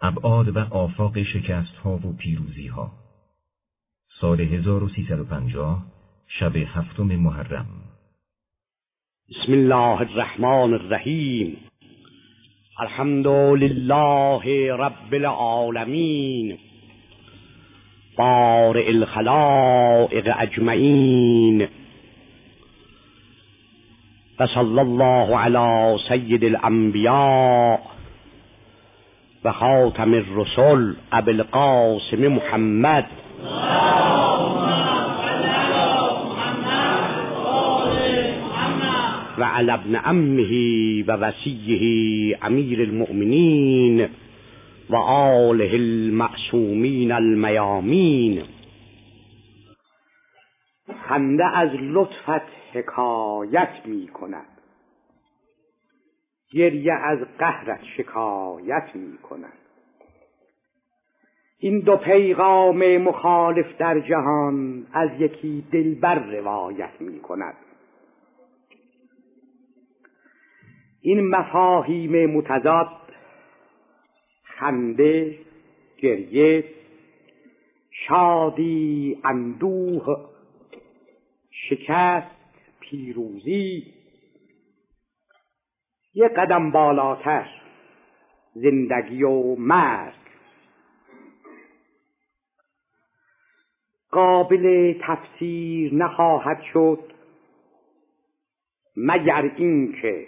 ابعاد و آفاق شکست‌ها و پیروزی‌ها. سال 1350 شب 7 محرم. بسم الله الرحمن الرحیم. الحمد لله رب العالمین بارئ الخلائق اجمعین و صلی الله علی سید الانبیاء و خاتم الرسل ابی القاسم محمد و علی ابن عمه و وصیه امیر المؤمنین و آله المعصومین المیامین. خنده از لطفت حکایت می کند، گریه از قهرت شکایت می کند. این دو پیغام مخالف در جهان از یکی دلبر روایت می کند. این مفاهیم متضاد، خنده، گریه، شادی، اندوه، شکست، پیروزی، یک قدم بالاتر زندگی و مرگ، قابل تفسیر نخواهد شد مگر اینکه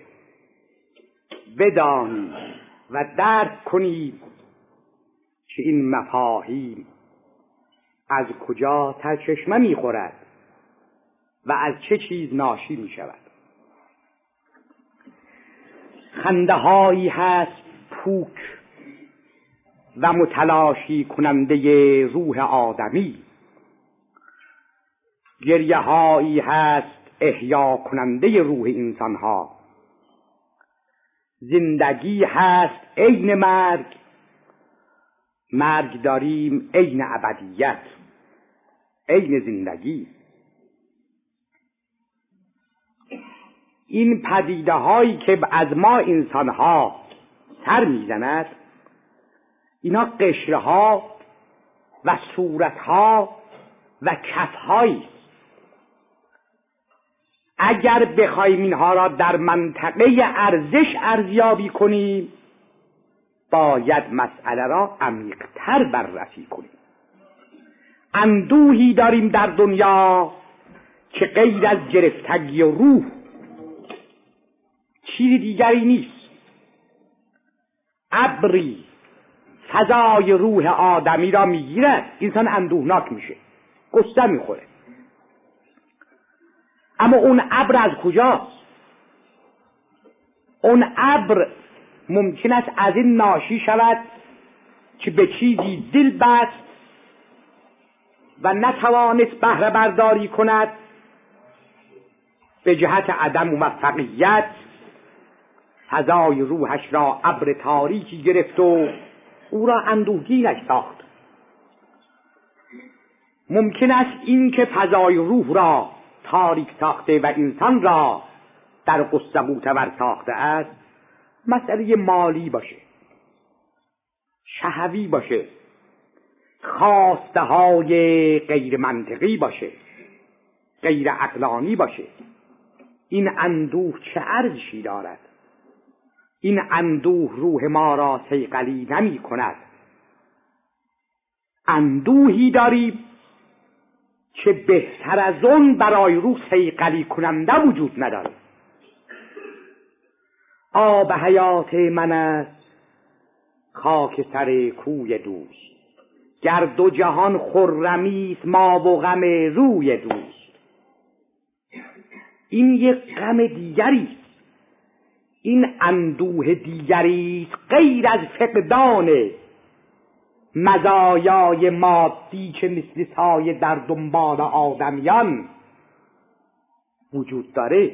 بدانیم و درک کنیم که این مفاهیم از کجا سرچشمه می‌خورد و از چه چیز ناشی می‌شود. خنده هایی هست پوک و متلاشی کننده روح آدمی، گریه هایی هست احیا کننده روح انسان ها، زندگی هست عین مرگ، مرگ داریم عین ابدیت، عین زندگی. این پدیده هایی که از ما انسان ها سر میزند، اینا قشره ها و صورت ها و کف هایی. اگر بخوایم اینها را در منطقه ارزش ارزیابی کنیم، باید مسئله را عمیق‌تر بررسی کنیم. اندوهی داریم در دنیا که غیر از گرفتگی و روح چیزی دیگری نیست. ابری فضای روح آدمی را میگیرد، انسان اندوهناک میشه، قصه میخوره. اما اون ابر از کجاست؟ اون ابر ممکن است از این ناشی شود که به چیزی دل بست و نتوانست بهره برداری کند، به جهت عدم موفقیت فضای روحش را ابر تاریکی گرفت و او را اندوهگینش ساخت. ممکن است این که فضای روح را تاریک ساخته و انسان را در قصه معتبر ساخته است مسئله مالی باشه، شهوی باشه، خواسته های غیر منطقی باشه، غیر عقلانی باشه. این اندوه چه ارزشی دارد؟ این اندوه روح ما را صیقلی نمی کند. اندوهی داریم که بهتر از اون برای روح صیقلی کننده وجود نداره. آب حیات من است خاک سر کوی دوست، گر دو جهان خرمی است ما و غم روی دوست. این یک غم دیگری است، این اندوه دیگری است غیر از فقدان مزایای مادی که مثل سایه در دنبال آدمیان وجود داره.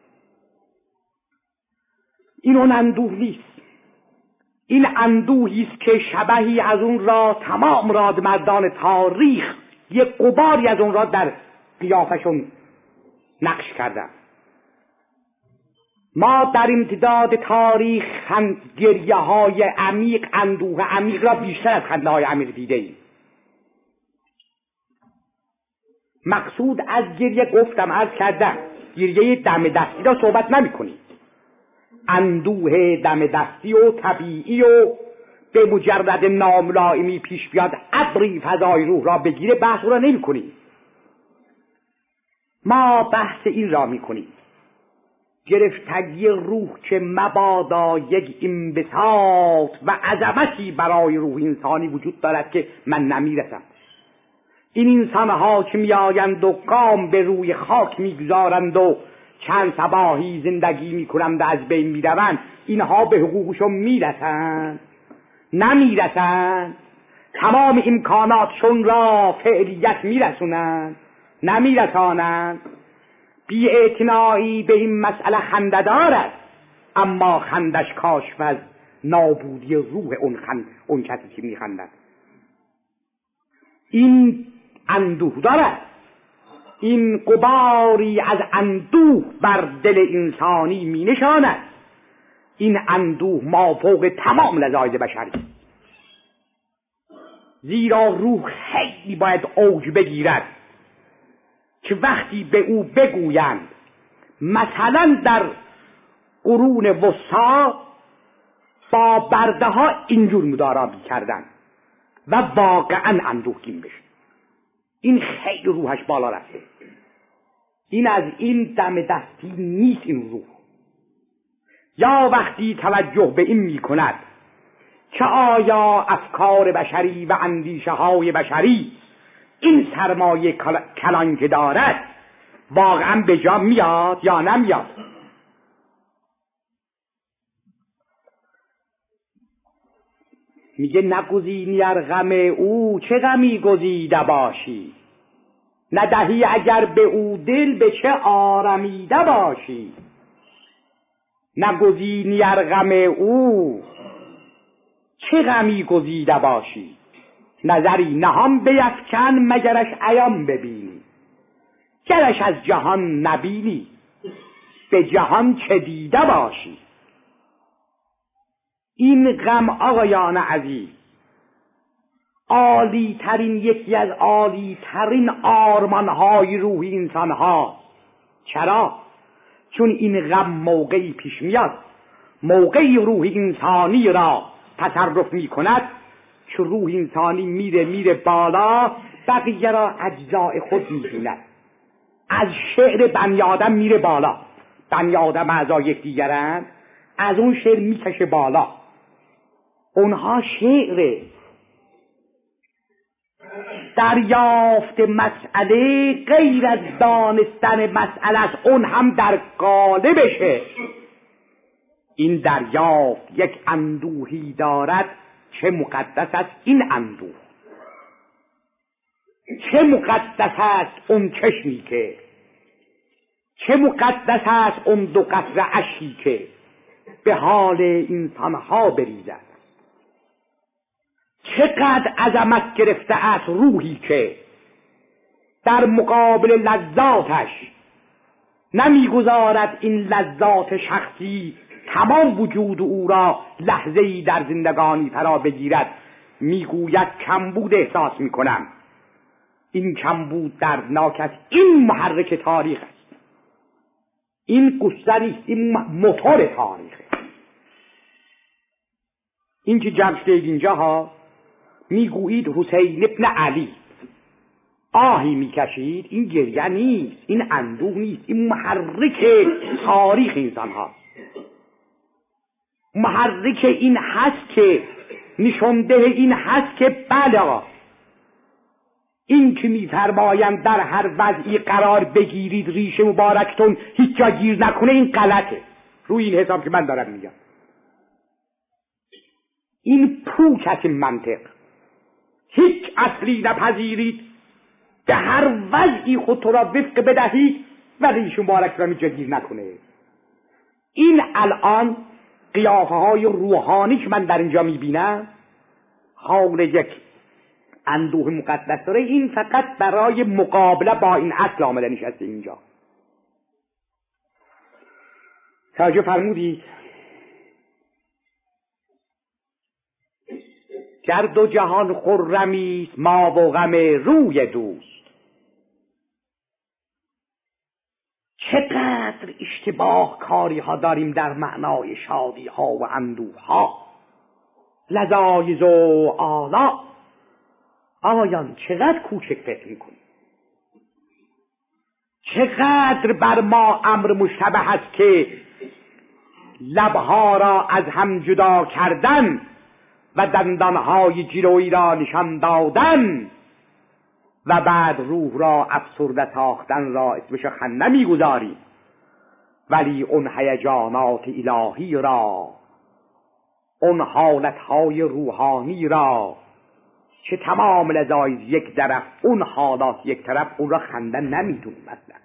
این اون اندوه نیست. این اندوهی است که شبهی از اون را تمام رادمردان تاریخ یک غباری از اون را در قیافشون نقش کردن. ما در امتداد تاریخ گریه های عمیق، اندوه عمیق را بیشتر از خنده های عمیق دیده ایم. مقصود از گریه گفتم، عرض کردم، گریه دم دستی را صحبت نمی کنیم. اندوه دم دستی و طبیعی و به مجرد ناملائمی پیش بیاد ابری فضای روح را بگیره، بحث را نمی کنیم. ما بحث این را می کنیم: گرفتگی روح که مبادا یک انبساط و عظمتی برای روح انسانی وجود دارد که من نمیرسم. این انسانها که میآیند و گام به روی خاک میگذارند و چند صباحی زندگی میکنند و از بین میروند، اینها به حقوقشون میرسند؟ نمیرسند. تمام امکاناتشون را فعلیت میرسونند؟ نمیرسانند. بی‌اعتنایی به این مسئله خنده‌دار است، اما خندش کاشف از نابودی روح اون کسی که میخندد. این اندوه دارد، این غباری از اندوه بر دل انسانی می نشاند. این اندوه مافوق تمام لذایذ بشری، زیرا روح خیلی باید اوج بگیرد که وقتی به او بگویند مثلا در قرون وسطی با برده ها اینجور مدارا کردن و واقعا اندوهگین بشه، این خیلی روحش بالا رفته. این از این دم دستی نیست این روح. یا وقتی توجه به این می کند که آیا افکار بشری و اندیشه های بشری این سرمایه کلان که دارد واقعا به جا میاد یا نمیاد. میگه نگزینی ار غم او چه غمی گزیده باشی، ندهی اگر به او دل به چه آرمیده باشی. نگزینی ار غم او چه غمی گزیده باشی، نظری نهان بیفکن مگرش عیان ببینی. گرش از جهان نبینی به جهان چه دیده باشی. این غم آقایان عزیز عالی ترین، یکی از عالی ترین آرمانهای روحی انسان ها. چرا؟ چون این غم موقعی پیش میاد، موقعی روح انسانی را تصرف می کند که روح انسانی میره بالا، بقیه را اجزای خود میبیند. از شعر بنی آدم میره بالا، بنی آدم اعضای یکدیگرند، از اون شعر میکشه بالا. اونها شعر دریافت مسئله غیر از دانستن مسئله است، اون هم در قالبشه. این دریافت یک اندوهی دارد، چه مقدس است این اندوه، چه مقدس است اون چشمی که، چه مقدس است اون دو قطره اشکی که به حال انسانها بریزد. چقدر عظمت گرفته است روحی که در مقابل لذاتش نمیگذارد این لذات شخصی تمام وجود او را لحظه‌ای در زندگانی فرا بگیرد. میگوید کمبود احساس میکنم. این کمبود دردناک است. این محرک تاریخ است، این گستری، این موتور تاریخ. این که جمع شده اینجا ها میگویید حسین ابن علی آهی میکشید، این گریه نیست، این اندوه نیست، این محرک تاریخ انسان ها، محرک این هست که نشانده این هست که بله، این که میفرمایند در هر وضعی قرار بگیرید ریشه مبارکتون هیچ جا گیر نکنه، این غلطه. روی این حساب که من دارم میگم، این پوک است منطق. هیچ اصلی نپذیرید، به هر وضعی خود تو را وفق بدهید و ریشه مبارک را هیچ جا گیر نکنه. این الان قیافه های روحانی که من در اینجا میبینم حال یک اندوه مقدس داره، این فقط برای مقابله با این اصل آمده نشسته اینجا. توجه فرمودید گر دو جهان خرمی است ما و غم روی دوست. چقدر اشتباه کاری ها داریم در معنای شادی ها و اندوه ها. لذایز و آلا آیان چقدر کوچک فکر میکنیم، چقدر بر ما امر مشتبه است که لبها را از هم جدا کردن و دندانهای جلویی را نشان دادن و بعد روح را افسرده ساختن را اسمش خنده میگذاریم، ولی اون هیجانات الهی را، اون حالتهای روحانی را که تمام لذایز یک طرف، اون حالات یک طرف، اون را خنده نمیدونیم. مثلا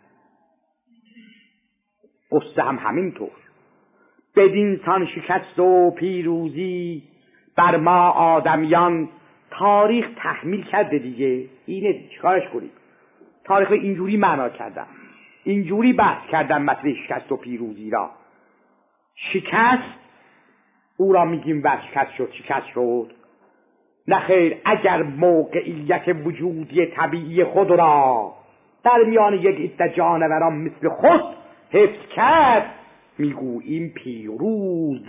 قصه هم همینطور. بدین سان شکست و پیروزی بر ما آدمیان تاریخ تحمیل کرده دیگه. اینه چیکارش کنیم؟ تاریخ اینجوری معنا کردن، اینجوری بحث کردن مسئله شکست و پیروزی را. شکست او را میگیم ورشکست شد، شکست شد. نه خیر، اگر موقعیت وجودی طبیعی خود را در میان یک عده جانوران مثل خود حفظ کرد میگوییم پیروز.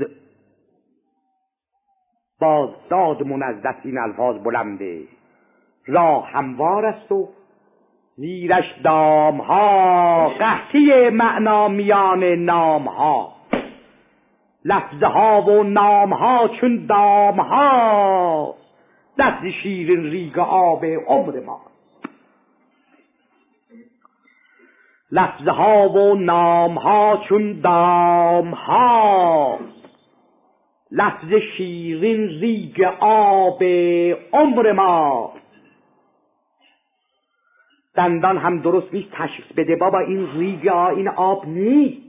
بازداد منزدت این الفاظ بلنده، راه هموار است و زیرش دامها، قحطی معنا میان نامها، لفظها و نامها چون دامها، لفظ شیرین ریگ آب عمر ما. لفظها و نامها چون دامها، لفظ شیرین ریگ آب عمر ما. دندان هم درست نیست تشخیص بده بابا این ریگ این آب نیست.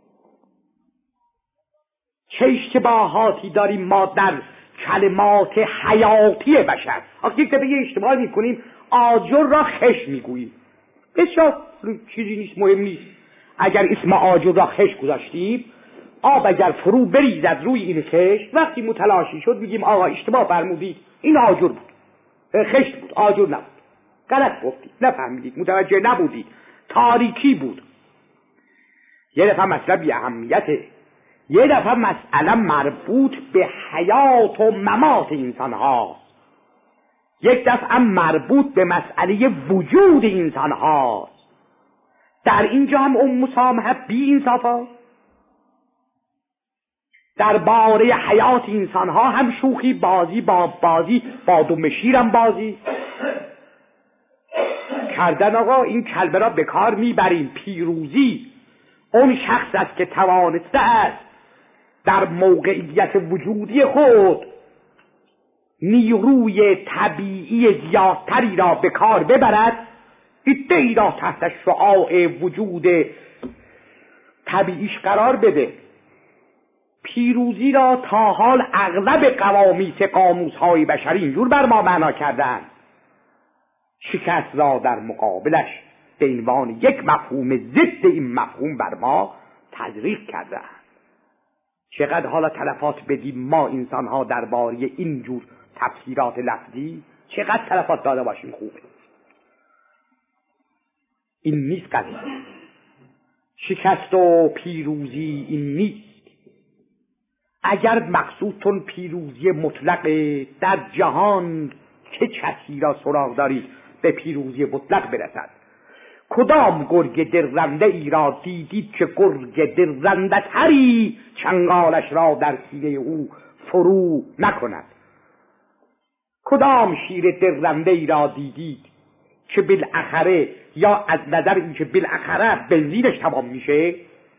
چه اشتباهاتی داریم ما در کلمات حیاتی بشر. آخه یک دفعه اشتباه میکنیم، آجر را خش میگوییم. بسیار چیزی نیست، مهم نیست. اگر اسم آجر را خش گذاشتیم، آب اگر فرو بریزد روی این خش، وقتی متلاشی شد میگیم آقا اشتباه فرمودید، این آجر بود، خشت بود، آجر نبود، غلط گفتید، نفهمیدید، متوجه نبودید، تاریکی بود. یه دفعه مسئله بی اهمیته، یه دفعه مسئله مربوط به حیات و ممات انسان ها، یک دفعه مربوط به مسئله وجود انسان ها. در اینجا هم اون مسامحه بی انصاف ها. در باره حیات انسان ها هم شوخی بازی با دم شیرم بازی کردن. آقا این کلمه را به کار میبریم. پیروزی اون شخص است که توانسته است در موقعیت وجودی خود نیروی طبیعی زیادتری را به کار ببرد، ایده‌ای را تحت شعاع وجود طبیعیش قرار بده. پیروزی را تا حال اغلب قاموس‌های بشری اینجور بر ما معنا کردن، شکست را در مقابلش به عنوان یک مفهوم ضد این مفهوم بر ما تزریق کردن. چقدر حالا تلفات بدیم ما انسان ها درباره اینجور تفسیرات لفظی، چقدر تلفات داده باشیم خوبه. این نیست قضیه. شکست و پیروزی این نیست. اگر مقصودتون پیروزی مطلق در جهان، چه کسی را سراغ دارید به پیروزی مطلق برسد؟ کدام گرگ درنده ای را دیدید که گرگ درنده تری چنگالش را در سینه او فرو نکند؟ کدام شیر درنده ای را دیدید که بالاخره، یا از نظر این که بالاخره بنزینش تمام میشه،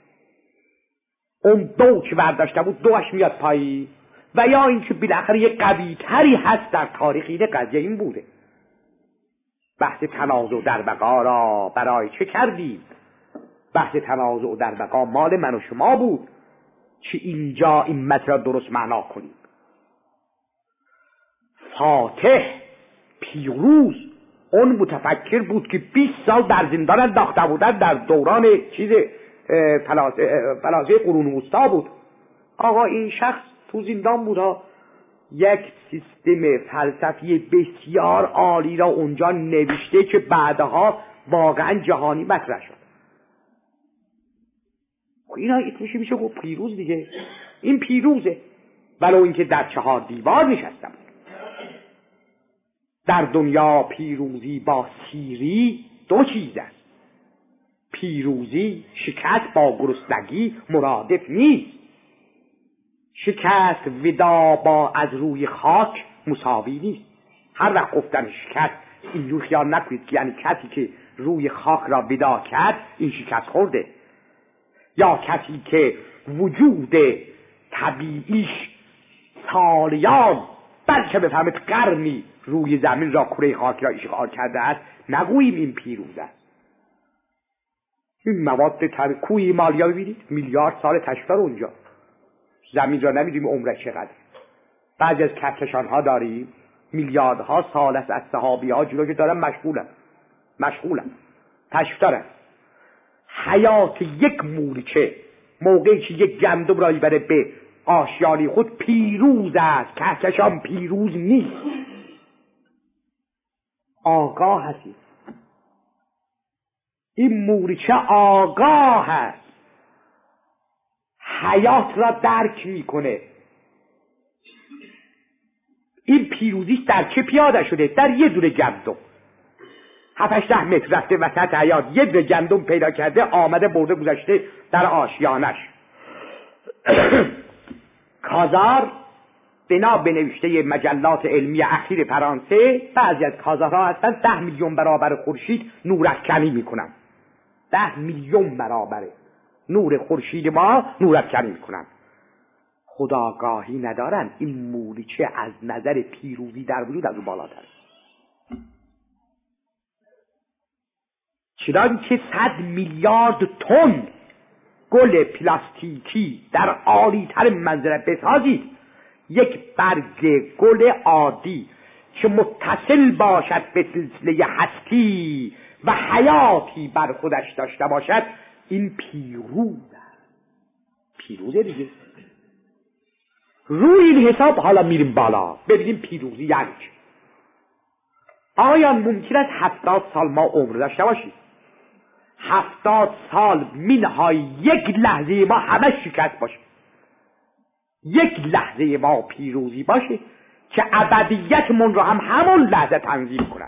اون دو که برداشته بود دوش میاد پایی، و یا این که بالاخره یک قوی تری هست در تاریخ. این قضیه این بوده. بحث تنازع در بقا را برای چه کردیم؟ بحث تنازع در بقا مال من و شما بود که اینجا این مطلب درست معنا کنیم. فاتح، پیروز، اون متفکر بود که 20 سال در زندان انداخته بودن در دوران فلاسفه قرون وسطا بود. آقا این شخص تو زندان بود، یک سیستم فلسفی بسیار عالی را اونجا نوشته که بعدها واقعا جهانی مطرح شد. اینا میشه گفت پیروز دیگه. این پیروزه، ولو اینکه در 4 دیوار نشستم. در دنیا پیروزی با سیری 2 چیز است. پیروزی شکست با گرسنگی مرادف نیست. شکست ودا با از روی خاک مساوی نیست. هر وقت گفتن شکست اینجور خیال نکنید که یعنی کسی که روی خاک را ودا کرد این شکست خورده، یا کسی که وجود طبیعیش سالیان بلکه بفهمید قرنی روی زمین را کره خاک را اشغال کرده است، نگوییم این پیروز است. این مواد کوه مالیا ببینید، میلیارد سال تشکر اونجا، زمین را نمیدونیم عمرش چقدر. بعضی از کهکشان ها داریم میلیاردها سال است، از صحابی ها جلو که دارن مشغولن تشکر دارن. حیات یک مورچه موقعی که یک گندم را بره به آشیانی خود پیروز است، کهکشان پیروز نیست. آگاه هستی، این مورچه آگاه است، حیات را درک میکنه. این پیروزیش در چه پیاده شده؟ در یه دونه گندم 7-8 متر رفته وسط حیات، یه دونه گندم پیدا کرده، آمده برده گذاشته در آشیانش. کازار بنا به نوشته مجلات علمی اخیر فرانسه، بعضی از کازارها هستن 10 میلیون برابر خورشید نورافکنی میکنن. 10 میلیون برابر نور خورشید ما نورافکنی میکنن. خودآگاهی ندارن این مورچه از نظر پیروزی در وجود از او بالاتر. چنانکه 100 میلیارد تن گل پلاستیکی در عالی‌تر منزله بسازید، یک برگ گل عادی که متصل باشد به سلسله هستی و حیاتی بر خودش داشته باشد، این پیروزه دیگه. روی این حساب حالا میریم بالا ببینیم پیروزی یعنی چه. آیا ممکن است 70 سال ما عمر داشته باشیم؟ 70 سال منهای یک لحظه ما همه شکست باشه، یک لحظه ما پیروزی باشه که ابدیتمون رو هم همون لحظه تنظیم کنن.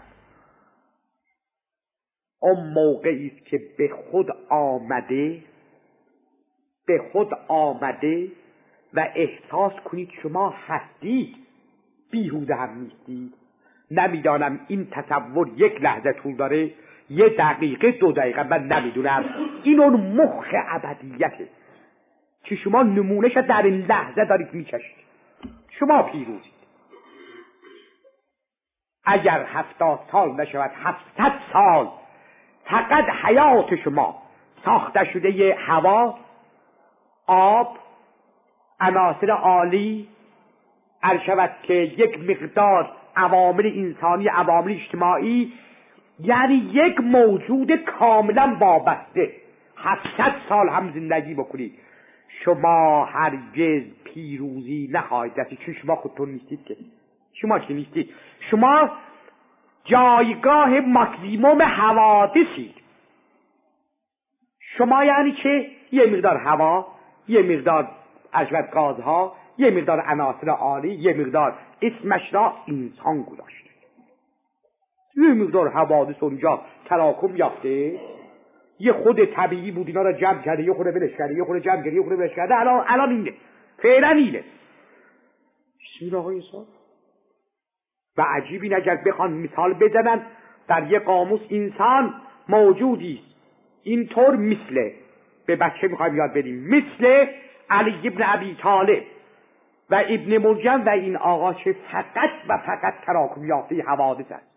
اون موقعی است که به خود آمده و احساس کنید شما هستید، بیهوده هم نیستید. نمیدانم این تصور یک لحظه طول داره، 1 دقیقه 2 دقیقه، من نمیدونم. این اون مخ ابدیته که شما نمونهش در این لحظه دارید میچشید. شما پیروزید. اگر 70 سال نشود 700 سال فقط حیات شما ساخته شده هوا، آب، عناصر عالی، شود که یک مقدار عوامل انسانی، عوامل اجتماعی، یعنی یک موجود کاملا وابسته 700 سال هم زندگی بکنید، شما هرگز پیروزی نخواهید داشت. چون شما خودتون نیستید که، شما که نیستید، شما جایگاه ماکسیموم حوادثید. شما یعنی چه؟ یه مقدار هوا، یه مقدار گازها، یه مقدار عناصر عالی، یه مقدار اسمش را انسان گذاشته، یه مقدار حوادث اونجا تراکم یافته، یه خود طبیعی بود اینا را جمع کرده، یه خود ولش کرده، یه خود جمع کرده، یه خود ولش کرده. الان اینه، فعلا اینه. بسم الله الرحمن. و عجیبی اگر بخوان مثال بزنن در یه قاموس، انسان موجودی اینطور مثل، به بچه میخوایم یاد بدیم، مثل علی ابن ابی طالب و ابن مرجم و این آقا که فقط و فقط تراکم یافته حوادث است،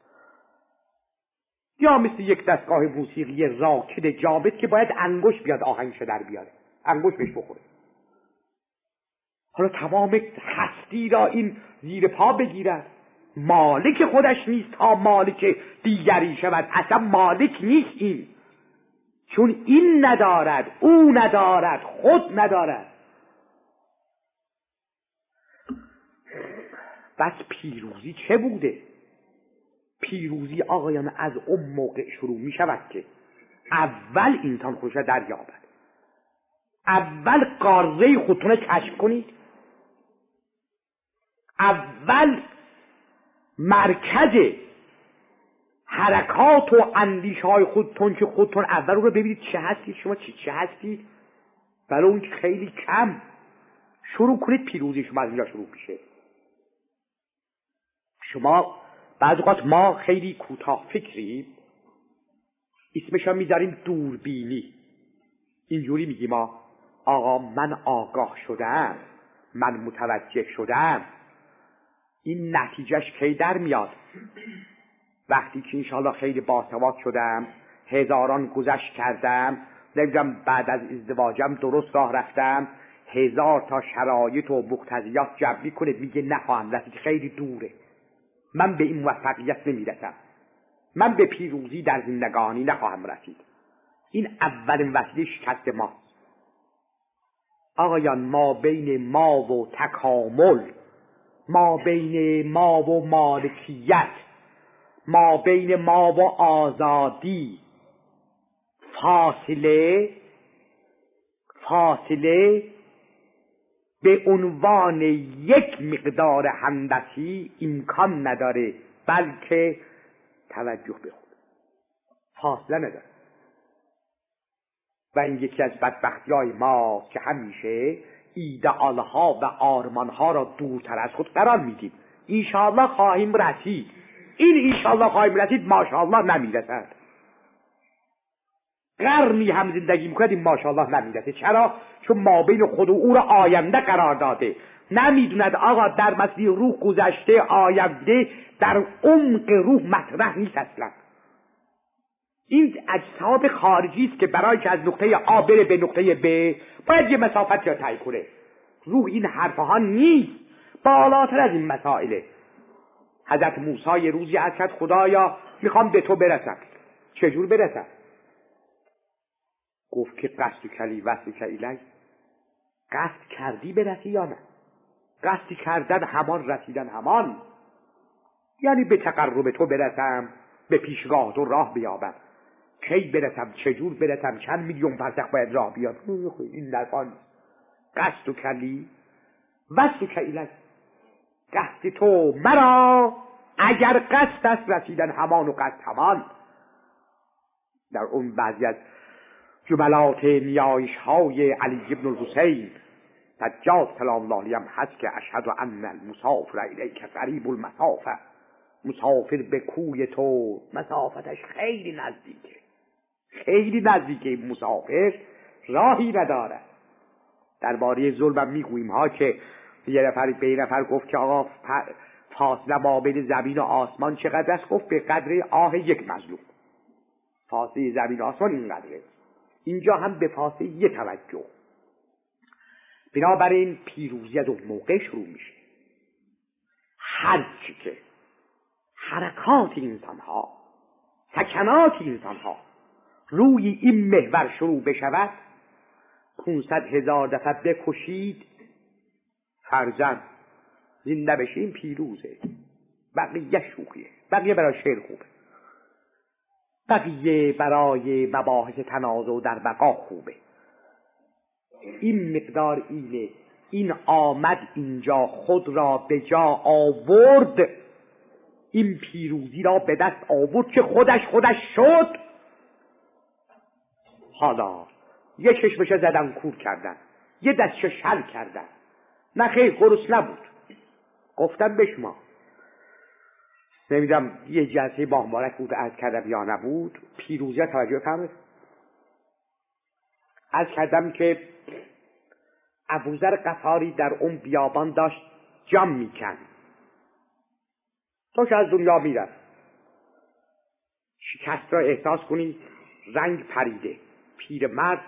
یا مثل یک دستگاه موسیقی راکد جاوید که باید انگوش بیاد آهنگش در بیاره، انگوش بهش بخوره. حالا تمام هستی را این زیر پا بگیرد، مالک خودش نیست تا مالک دیگری شود، اصلا مالک نیست. این چون این ندارد، او ندارد، خود ندارد. بس پیروزی چه بوده؟ پیروزی آقایان از اون موقع شروع می شود که اول انسان خودش را دریابد، اول قاره خودتون را کشف کنید، اول مرکز حرکات و اندیشه های خودتون که خودتون اول رو ببینید چه هستید، شما چه هستید، ولی اون که خیلی کم شروع کنید پیروزی شما از اینجا شروع میشه. شما بعضی اوقات ما خیلی کوتاه فکریم، اسمش رو میذاریم دوربینی. اینجوری میگیم ما آقا من آگاه شدم، من متوجه شدم. این نتیجهش کی در میاد؟ وقتی که انشاءالله خیلی باسواد شدم، هزاران گذشت کردم، نمیدونم بعد از ازدواجم درست راه رفتم، 1000 تا شرایط و مقتضیات جمع میکنه، میگه نخواهم رسید، خیلی دوره، من به این موفقیت نمیرسم، من به پیروزی در زندگانی نخواهم رسید. این اولین وسیله شکست ماست. آقایان ما بین ما و تکامل، ما بین ما و مالکیت، ما بین ما و آزادی فاصله به عنوان یک مقدار همدستی امکان نداره، بلکه توجه به خود فاصله نداره. و این یکی از بدبختی‌های ما که همیشه ایدئال‌ها و آرمان‌ها را دورتر از خود قرار میدیم. انشاءالله خواهیم رسید، این انشاءالله خواهیم رسید ماشاءالله نمیرسد. قرنی هم زندگی میکنیم ماشاءالله نمیرسه. چرا؟ چون ما بین خود و او را آینده قرار داده، نمیدوند آقا در مسیر روح گذشته آینده در عمق روح مطرح نیست اصلا. این اجساد خارجی است که برای که از نقطه آ بره به نقطه ب باید یه مسافت را طی کنه. روح این حرفها نیست، بالاتر از این مسائله. حضرت موسی یه روزی عرض کرد خدایا میخوام به تو برسم. چجور برسم؟ گفت که قصد کلی وصل کلی، قصد کردی برسی یا نه؟ قصد کردن همان، رسیدن همان. یعنی به تقرب تو برسم، به پیشگاه تو راه بیابم. کی برسم، چجور برسم، چند میلیون فرسخ باید راه بیاد، این نرفان. قصد کلی وصل کلی، قصد تو مرا اگر قصد است رسیدن همان و قصد همان. در اون بعضی از جملات نیایش های علی بن الحسین سجاد سلام الله علیه هست که اشهد ان المسافر الیک قریب المسافه، مسافر به کوی تو مسافتش خیلی نزدیکه، خیلی نزدیکه. مسافر راهی نداره. درباره ظلم میگوییم ها که یه نفر به یه نفر گفت که آقا فاصله ما بین زمین و آسمان چقدر است؟ گفت به قدر آه یک مظلوم. فاصله زمین و آسمان اینقدره. اینجا هم به فاصله یه توجه. بنابراین پیروزی از اون موقع شروع میشه. هرچی که حرکات انسان ها، سکنات انسان ها روی این محور شروع بشود، 500,000 دفعه بکشید فرزند زنده بشیم پیروزه. بقیه شوخیه، بقیه برای شعر خوبه، بقیه برای مباحث تنازع در بقا خوبه. این مقدار اینه. این آمد اینجا، خود را به جا آورد، این پیروزی را به دست آورد که خودش شد. حالا یه چشمش زدن کور کردن، یه دستش شل کردن، نه خیر گرس نبود. گفتم به شما نمیدونم یه جلسه با مبارک بود عرض کردم یا نبود، پیروزی توجه فرمایید. عرض کردم که ابوذر غفاری در اون بیابان داشت جام میکند، توش از دنیا میرفت. شکست را احساس کنید، رنگ پریده، پیرمرد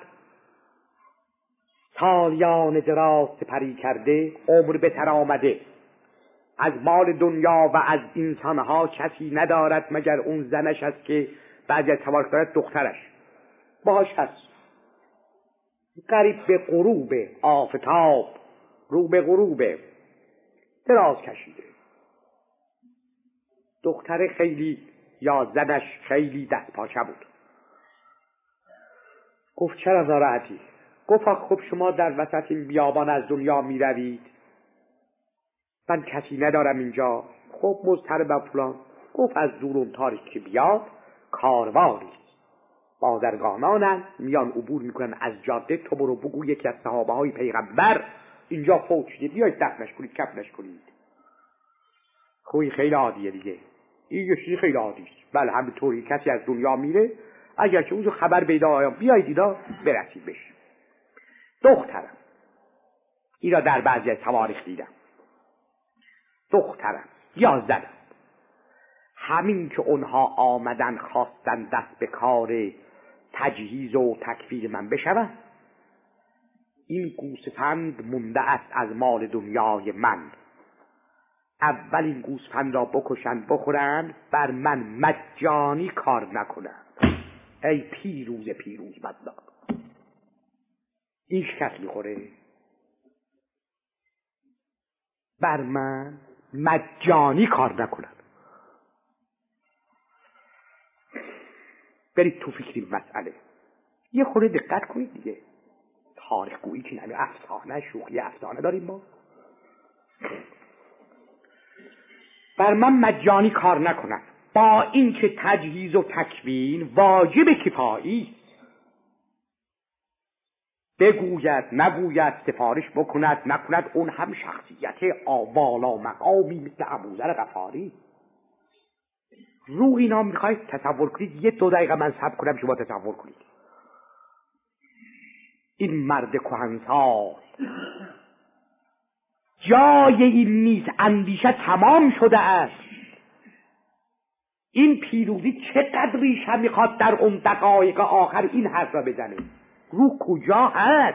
سالیان دراز سپری کرده، عمر به تر آمده، از مال دنیا و از انسانها کسی ندارد مگر اون زنش است که بعد از تبارک دارد دخترش. باهاش هست. قریب به غروب آفتاب، رو به غروب دراز کشیده. دختر خیلی یا زنش خیلی دست پاچه بود. گفت چرا ناراحتی؟ گفت خب شما در وسط این بیابان از دنیا می روید، من کسی ندارم اینجا، خب مضطربم فلان. گفت از دور اون تاریکی بیاد کاروانی بازرگانانن میان عبور میکنن از جاده، تو برو بگو یکی از صحابه های پیغمبر اینجا فوت شده، بیایید دفنش کنید کفنش کنید. خوی خیلی عادیه دیگه، این یه چیزی خیلی عادیه. بله همینطوری کسی از دنیا میره، اگر که اونجا خبر پیدا آیم بیایید اینا برسید بشه. دخترم اینا در بعضی از تواریخ دیدم، دخترم یا زنم همین که اونها آمدن خواستن دست به کار تجهیز و تکفیر من بشود، این گوسفند مونده است از مال دنیای من، اول این گوسفند را بکشن بخورن، بر من مجانی کار نکنن. ای پیروز بدبخت، این شکست میخوره، بر من مجانی کار نکنن. برید تو فکری مسئله، یه خورده دقت کنید دیگه. تاریخ گویی که نمی افسانه، شوخی افسانه داریم ما. بر من مجانی کار نکنن، با این که تجهیز و تکوین واجب کفایی، بگوید نگوید، سفارش بکند نکند، اون هم شخصیت والا مقامی مثل ابوذر غفاری. رو اینا میخواید تصور کنید، 1-2 دقیقه من صبر کنم شما تصور کنید. این مرد کهنسال جای این نیست، اندیشه تمام شده است. این پیروزی چقدر ریشه میخواد در اون دقایق آخر این حرف را بزنه. رو کجا هست؟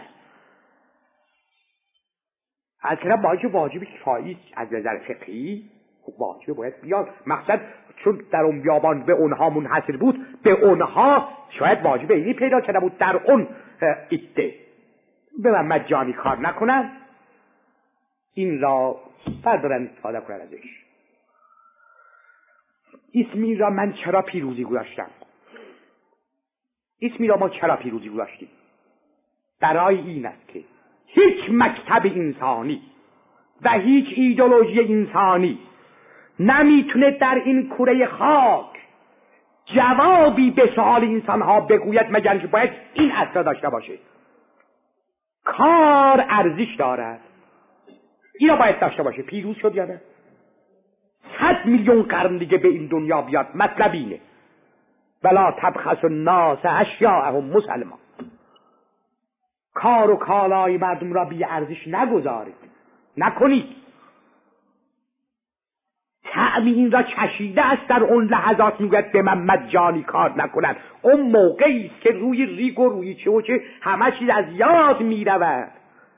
از کنم واجب کفایی از نظر فقهی واجب باید بیاد، مقصد چون در اون بیابان به اونها منحصر بود، به اونها شاید واجب اینی پیدا کرده بود در اون ایده. به من مجانی کار نکنن، این را بردارن استفاده کنن ازش. اسمی را من چرا پیروزی گذاشتم؟ اسمی را ما چرا پیروزی گذاشتیم؟ برای این است که هیچ مکتب انسانی و هیچ ایدئولوژی انسانی نمیتونه در این کره خاک جوابی به سؤال انسانها بگوید مگر اینکه باید این اصلا داشته باشه. کار ارزش دارد، اینا باید داشته باشه. پیروز شد یا نه؟ 100 میلیون قرن دیگه به این دنیا بیاد، مطلب اینه ولا تبخس الناس اشیاءهم مسلما، کار و کالای مردم را بی ارزش نگذارید، نکنید. طعم این را چشیده است در اون لحظات میگوید به من مجانی کار نکنند. اون موقعی است که روی ریگ و روی چه و چه همه چیز از یاد میرود.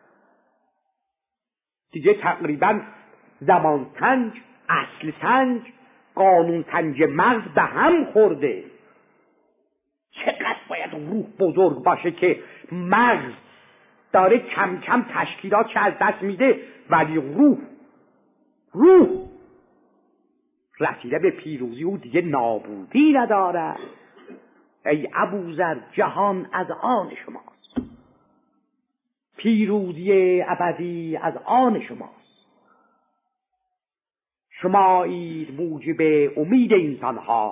دیگه تقریبا زمان سنج، اصل سنج، قانون سنج مغز به هم خورده. چقدر باید روح بزرگ باشه که مغز داره کم کم تشکیلاتش از دست میده، ولی روح رسیده به پیروزی او دیگه نابودی نداره. ای ابوذر جهان از آن شماست، پیروزی ابدی از آن شماست. شمایید موجب امید انسانها،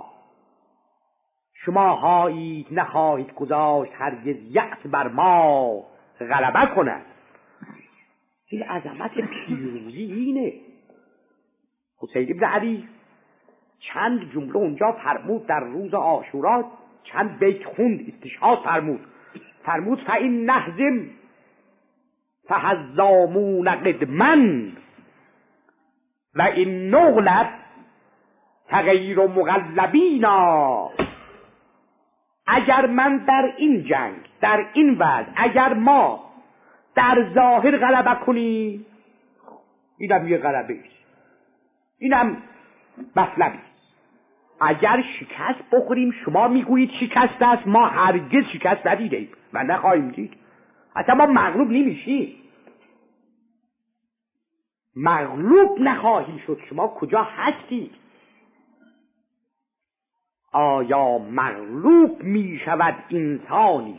شماهایید نخواهید گذاشت هرگز یأس بر ما غلبه کند. این عظمت پیروزی اینه. حسین بن علی چند جمله اونجا فرمود در روز عاشورا، چند بیت خوند، استشهاد فرمود فإن نهزم فهزامون قدمن و این نغلب تغییر و مغلبینا. اگر من در این جنگ، در این وضع، اگر ما در ظاهر غلبه کنیم، اینم یه غلبه است، اینم مطلبی. اگر شکست بخوریم شما میگویید شکست است، ما هرگز شکست ندیدیم و نخواهیم دید. اصلا ما مغلوب نمیشیم، مغلوب نخواهی شد. شما کجا هستید؟ آیا مغلوب می شود انسانی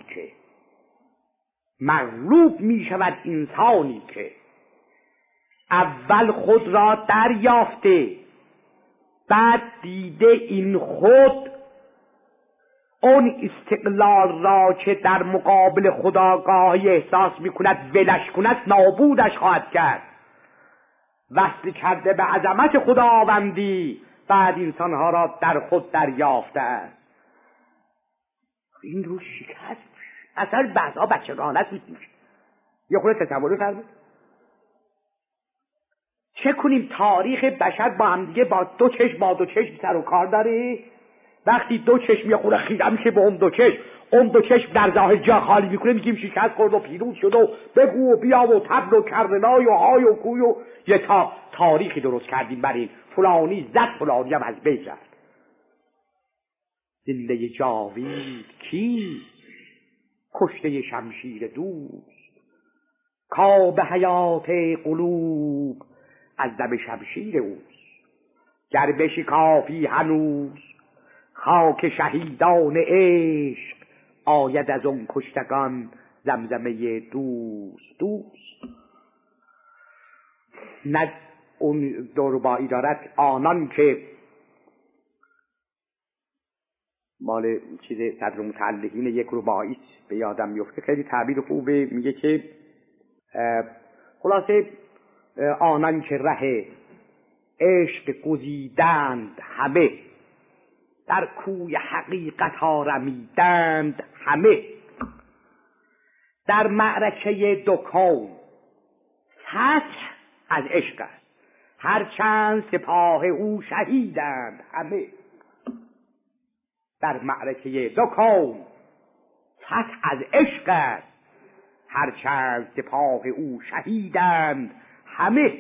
که اول خود را دریافته، بعد دیده این خود اون استقلال را که در مقابل خودآگاهی احساس میکند ولش کند، نابودش خواهد کرد. وصل کرده به عظمت خداوندی، بعد انسانها را در خود دریافته است. این رو شکست اصلا بعضا بچگانت میشه. یه خود تصوری فرمود چه کنیم تاریخ بشر با هم دیگه با دو چشم سر و کار داره. وقتی دو چشم یه خورده خیره میشه به اون دو چشم در ظاهر جا خالی میکنه، میگیم شکست خورد و پیروز شد و بگو و بیا و تبل و کرنای و های و کوی و یه تاریخی درست کردیم بر این. فلانی زد، فلانی هم از بین رفت. زنده جاوید کی؟ کشته شمشیر دوست. کاب حیات قلوب از دم شمشیر اوست. گر بشکافی هنوز خاک شهیدان عشق، آید از اون کشتگان زمزمه دوست. نه اون دوربایی دارد آنان که مال چیز صدر متعلقین یک رباعی به یادم میفته، خیلی تعبیر خوبه. میگه که خلاصه آنان که ره عشق گزیدند همه، در کوی حقیقت ها رمیدند همه. در معرکه دو کون فتح از عشق است، هرچند سپاه او شهیدند همه. در معرکه دو کون فتح از عشق است، هرچند سپاه او شهیدند همه.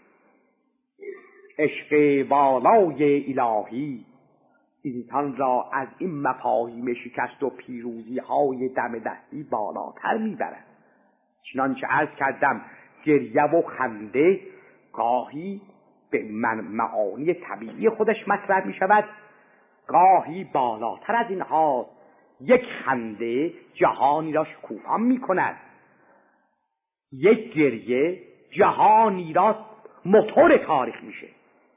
عشق والای الهی انسان را از این مفاهیم شکست و پیروزی های دم دستی بالاتر میبرد. چنانچه عرض کردم گریه و خنده گاهی به معانی طبیعی خودش مطرح می شود، گاهی بالاتر از اینها. یک خنده جهانی را شکوفا می کند، یک گریه جهانی را موتور تاریخ میشه.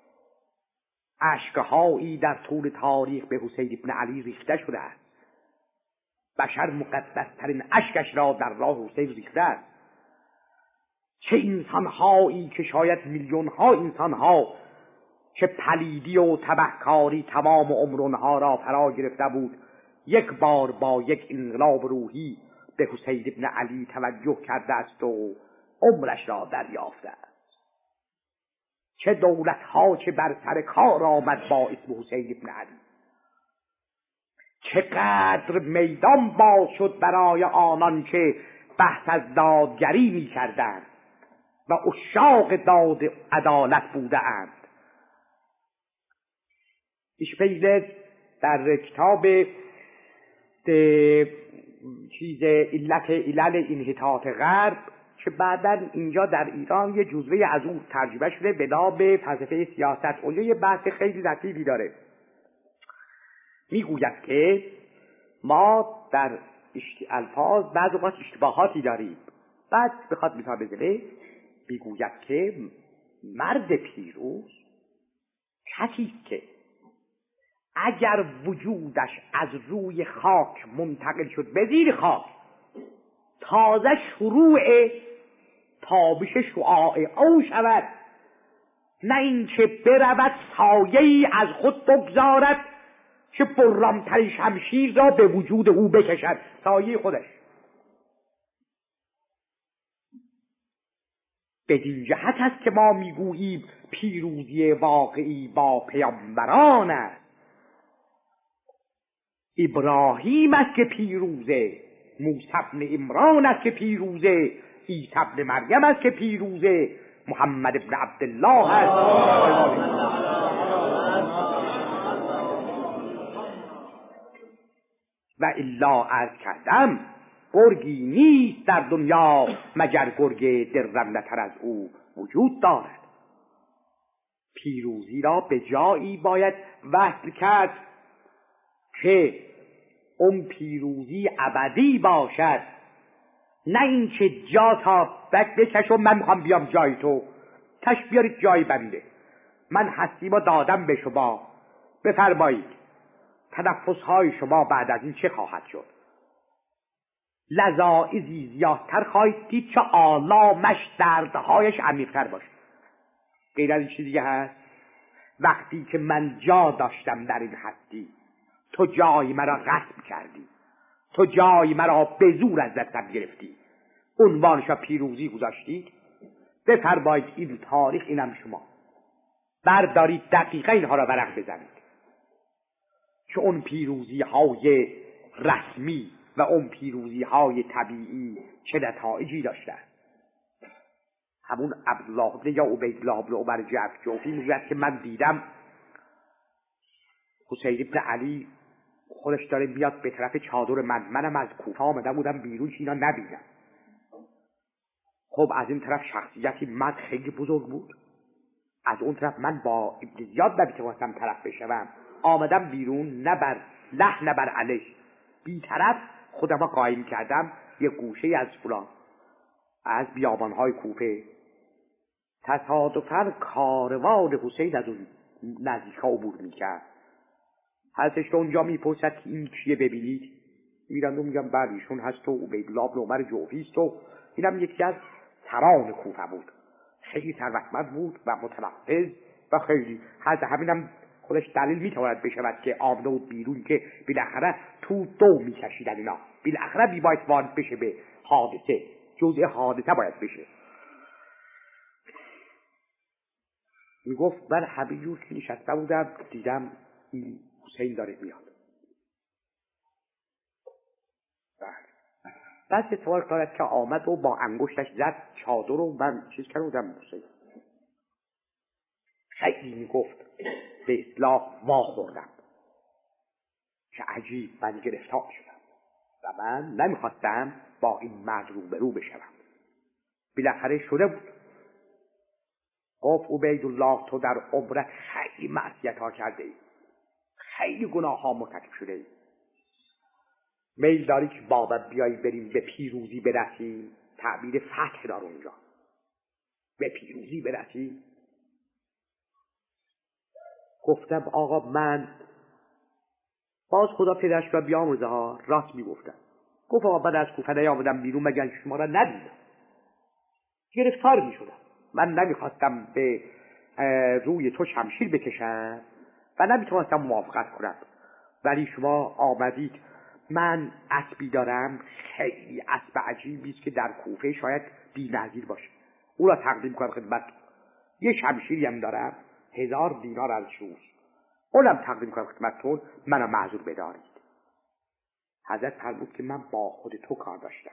اشکهایی در طول تاریخ به حسین ابن علی ریخته شده است. بشر مقدسترین اشکش را در راه حسین ریخته است. چه انسانهایی که شاید میلیونها انسانها که پلیدی و تبهکاری تمام عمرها را فرا گرفته بود، یک بار با یک انقلاب روحی به حسین ابن علی توجه کرده است و عمرش را دریافته است. چه دولتها که بر سر کار آمد با اسم حسین ابن علی، چقدر میدان باز شد برای آنان که بحث از دادگری می کردند و عشاق داد عدالت بوده اند. ایشپیل در کتاب علل انحطاط غرب که بعداً اینجا در ایران یه جزوه از اون ترجمه شده به نام فلسفه سیاست، اونجا یه بحث خیلی لطیفی داره. میگوید که ما در الفاظ بعض اوقات اشتباهاتی داریم. بعد بخواد مثال بزنه میگوید که مرد پیروز کسی که اگر وجودش از روی خاک منتقل شد به زیر خاک، تازه شروع تابش شعاع او شود، نه اینکه برود سایه‌ای از خود بگذارد که برامترین شمشیر را به وجود او بکشد، سایه خودش. بدین جهت است که ما میگوییم پیروزی واقعی با پیامبران است. ابراهیم است که پیروزه، موسی ابن عمران است که پیروزه، عیسی ابن مریم است که پیروزه، محمد ابن عبدالله است. و الا عرض کردم گرگی نیست در دنیا مگر گرگ درنده‌تر از او وجود دارد. پیروزی را به جایی باید وصل کرد که اون پیروزی ابدی باشد، نه این که جا تا بکش و من میخوام بیام جای تو، تش بیارید جای بنده، من هستیمو دادم به شما، بفرمایید تنفس‌های شما بعد از این چه خواهد شد؟ لذایذی زیادتر خواهید دید که آلامش دردهایش عمیق‌تر باشه. غیر از این چیز دیگه هست؟ وقتی که من جا داشتم در این هستی، تو جای مرا غصب کردی، تو جای مرا به زور از دستم گرفتی، عنوانش را پیروزی گذاشتید. بفرمایید این تاریخ، اینم شما بردارید دقیقا اینها را ورق بزنید که اون پیروزی های رسمی و اون پیروزی های طبیعی چه نتایجی داشتن. همون عبدالله ابن یا عبیدالله ابن عمر جوفی میگوید که من دیدم حسین ابن علی خودش داره بیاد به طرف چادر منم از کوفه آمدم بودم بیرون که اینا نبینم. خب از این طرف شخصیتی مرد خیلی بزرگ بود، از اون طرف من با ابن زیاد نمیتونستم طرف بشوم، آمدم بیرون، نه بر له نه بر علیه، بی طرف خودم قایم کردم یه گوشه از فلان از بیابانهای کوفه. تصادفاً کاروان حسین از اون نزدیک ها عبور میکرد. هستش که اونجا میپرسد که این کیه ببینید؟ میرن و میگم بله ایشون هست و عبیدالله ابن عمر جوفی است و اینم یکی از سران کوفه بود، خیلی ثروتمند بود و متنفذ و خیلی از همینم خودش دلیل میتواند بشود که آمده بود بیرون که بالاخره تو دو میکشیدن اینا، بالاخره بیباید وارد بشه به حادثه، جزء حادثه باید بشه. میگفت من همینجور که نشسته بودم دیدم این حسین داره میاد. بعد اتفاق دارد که آمد و با انگشتش زد چادر رو، من چیز کردم حسین. خیلی میگفت به اصلاح وا خوردم که عجیب من گرفتار شدم و من نمیخواستم با این مرد روبرو بشوم. بالاخره شده بود. گفت عبیدالله تو در عمرت خیلی معصیت ها کرده ای، خیلی گناه ها مرتکب شده ای، میل داری که بابا بیایی بریم به پیروزی برسیم؟ تعبیر فتح دار اونجا، به پیروزی برسیم. گفتم آقا من باز خدا پدرش را بیامرزه ها، راست میگفتم. گفت آقا بعد از کوفه نیامدم بیرون مگر شما را ندیدم، گرفتار میشدم، من نمیخواستم به روی تو شمشیر بکشم و نمیتونستم موافقت کنم، ولی شما آمدید. من اسبی دارم خیلی اسب عجیبی است که در کوفه شاید بی‌نظیر باشه، او را تقدیم کنم خدمتتون. یه شمشیری هم دارم 1000 دینار از روز، اونم تقدیم کنم خدمتتون، منو معذور بدارید. حضرت فرمود که من با خود تو کار داشتم،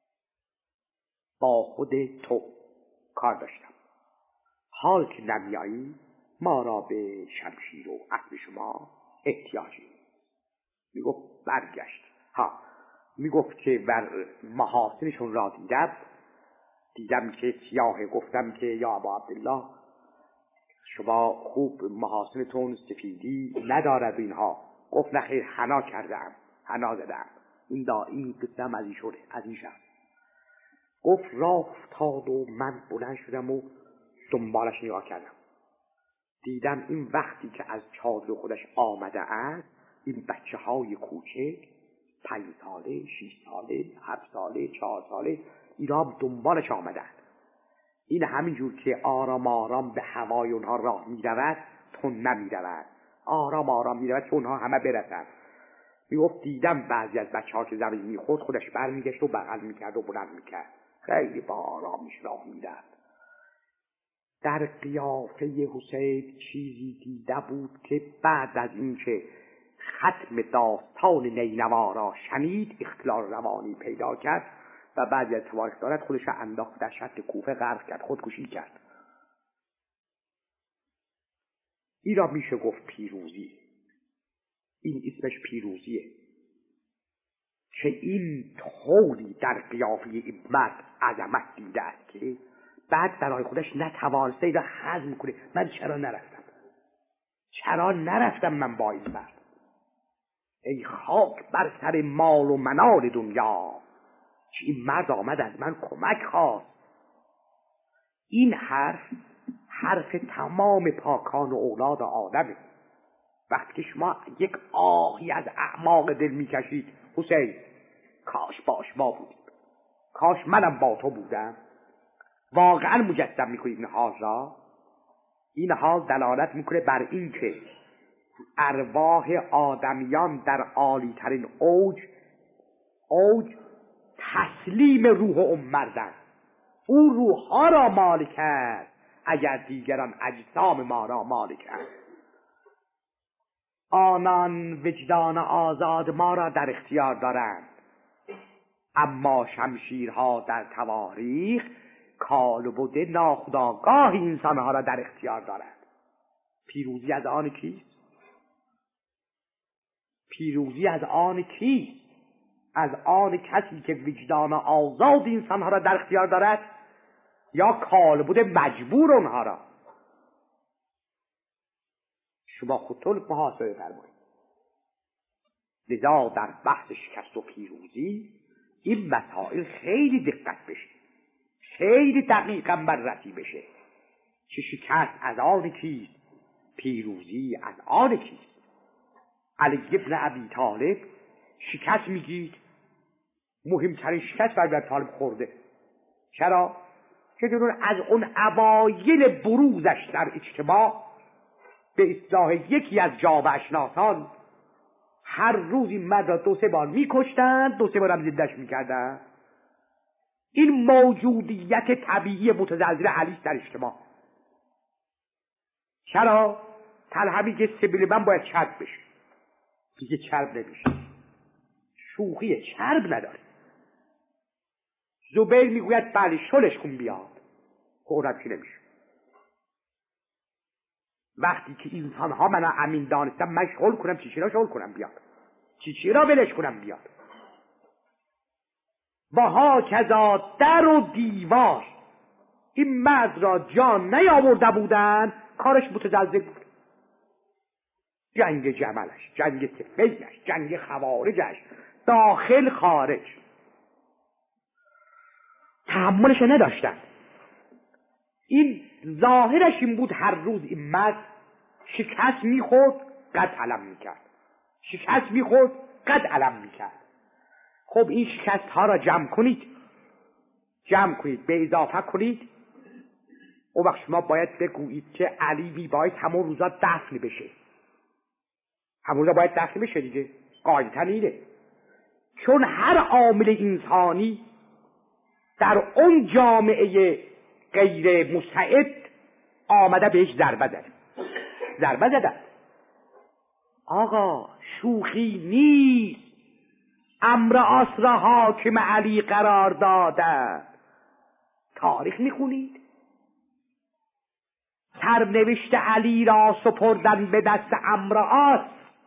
با خود تو کار داشتم، حال که نمیایی ما را به شمشیر و اسب شما احتیاجی. میگفت برگشت میگفت که بر محاسنشون را دیدم که سیاه. گفتم که یا ابا عبدالله شما خوب محاسنتون سفیدی ندارد اینها. گفت نخیر، حنا کردم، حنا زدم، این قسم از این شخص. گفت راه افتاد و من بلند شدم و دنبالش نگاه کردم. دیدم این وقتی که از چادر خودش آمده است، این بچه های کوچک 5 ساله، 6 ساله، 7 ساله، 4 ساله اینا هم دنبالش آمدن. این همینجور که آرام آرام به هوای اونها راه میرود، تون نمیرود، آرام آرام میرود که اونها همه برسن. میگفت دیدم بعضی از بچه ها که زمین میخورد خودش برمیگشت و بغل میکرد و بلند میکرد، خیلی با آرامیش راه میرفت. در قیافه حسین چیزی دیده بود که بعد از اینکه ختم داستان نینوا را شنید اختلال روانی پیدا کرد و بعد از تواریخ دارد خودش انداخت در شط کوفه، غرق کرد، خودکشی کرد. این را میشه گفت پیروزی، این اسمش پیروزیه. که این طولی در قیافه این مرد عظمت دیده است که بعد برای خودش نتوانسته را هضم کنه. من چرا نرفتم من با این مرد؟ ای خاک بر سر مال و منال دنیا که این مرد آمد از من کمک خواست. این حرف تمام پاکان و اولاد آدمه. وقتی که شما یک آهی از اعماق دل میکشید حسین کاش باش ما بودیم، کاش منم با تو بودم، واقعا مجسم میکنید این حال را. این حال دلالت میکنه بر این که ارواح آدمیان در عالی ترین اوج تسلیم روح اون مردن. او روحها را مالک است اگر دیگران اجسام ما را مالک است. آنان وجدان آزاد ما را در اختیار دارند، اما شمشیرها در تواریخ کالبد ناخودآگاه انسانها را در اختیار دارند. پیروزی از آن کیست؟ پیروزی از آن کیست؟ از آن کسی که وجدان آزاد انسانها را در اختیار دارد یا کالبد مجبور آنها را؟ شما خودتون محاسبه فرمایید. لذا در بحث شکست و پیروزی این مسائل خیلی دقت بشه، خیلی دقیقا بررسی بشه که شکست از آن کیست، پیروزی از آن کیست. علی ابن ابی طالب شکست میگید، مهمترین شکست بر ابی طالب خورده. چرا؟ که از اون اوایل بروزش در اجتماع به اصطلاح یکی از جامعه اشناسان هر روز این مرد را 2-3 بار میکشتند، 2-3 بار هم زنده‌اش میکردند. این موجودیت طبیعی متزلزل علی در اجتماع. چرا؟ تلهمی که سبیل من باید چرب بشه، دیگه چرب نمیشه. شوخی چرب نداره. زبیر میگوید بله شلش کن بیاد، خورم چی نمیشه. وقتی که انسانها من امین دانستم من شغل کنم، چی را شغل کنم بیاد، چی را ولش کنم بیاد. و ها کذا در و دیوار این مرد را جان نیاورده بودن، کارش متزلزل بود. جنگ جملش، جنگ طفیلش، جنگ خوارجش، داخل خارج تحملش نداشتن. این ظاهرش این بود هر روز این مرد شکست میخورد قد علم میکرد، شکست میخورد قد علم میکرد. خب این شکست ها را جمع کنید، به اضافه کنید. اون وقت شما باید بگویید که علی میباید همون روزا دفن بشه. همون روزا باید دفن بشه دیگه، قاعدتاً اینه. چون هر عامل انسانی در اون جامعه غیر مستعد آمده بهش ضربه زدن. آقا شوخی نیست. امر آس را حاکم علی قرار دادن. تاریخ میخونید؟ سرنوشت علی را سپردن به دست امر آس.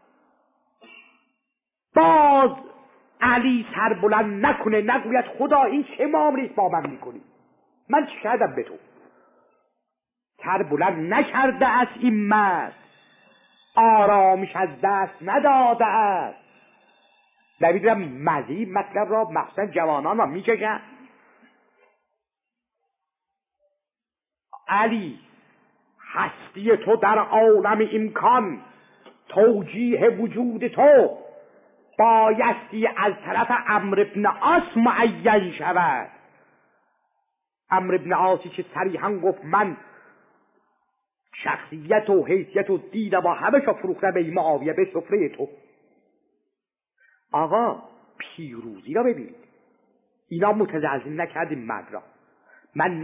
باز علی سر بلند نکنه، نگوید خدا این چه معامله با من میکنی، من چی کردم به تو؟ سر بلند نکرده است این مرد، آرامش از دست نداده است. نمیدونم مزید مطلب را مخصوصا جوانان را میکشن. علی هستی تو در عالم امکان، توجیه وجود تو بایستی از طرف عمرو بن عاص معین شود. عمرو بن عاصی که صریحا گفت من شخصیت و حیثیت و دیدم و همه شو فروختم به معاویه به سفره تو. آقا پیروزی را ببینید، اینا متزلزل نکردیم مرد را. من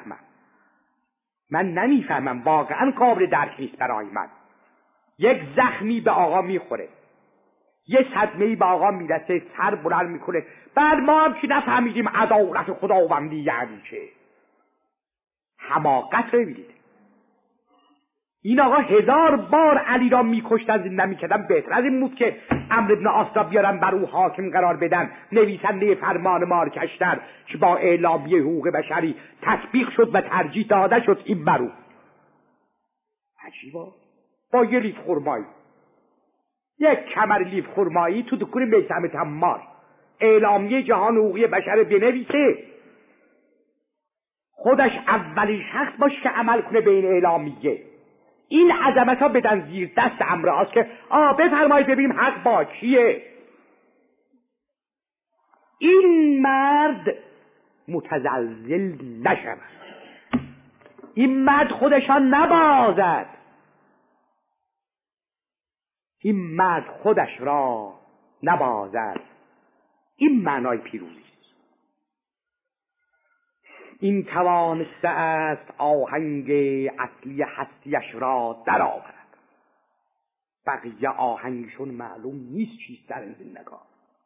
نمیفهمم واقعا قابل درک نیست برای من. یک زخمی به آقا میخوره، یه صدمه‌ای به آقا میرسه، سر بلند میکنه، بعد ما هم که نفهمیدیم عدالت خداوندی یعنی چه. حماقت رو ببینید. این آقا 1000 بار علی را میکشتن، زنده میکردن. بهتر از این بود که عمرو بن عاص را بیارن بر او حاکم قرار بدن، نویسنده فرمان مارکشتر که با اعلامیه حقوق بشری تطبیق شد و ترجیح داده شد این بر او. عجیبا، با یه لیف خرمایی، یک کمر لیف خرمایی تو دکون میثم تمار اعلامیه جهان حقوقی بشر بنویسه، خودش اولین شخص باشه که عمل کنه به این اعلامیه. این عظمت ها بدن زیر دست عمرو عاص که بفرمایید ببینیم حق با کیه. این مرد متزلزل نشود، این مرد خودشان نبازد، این مرد خودش را نبازد. این معنای پیروزی. این توانسته است آهنگ اصلی هستیش را در آورد، بقیه آهنگشون معلوم نیست چیست در این زندگان.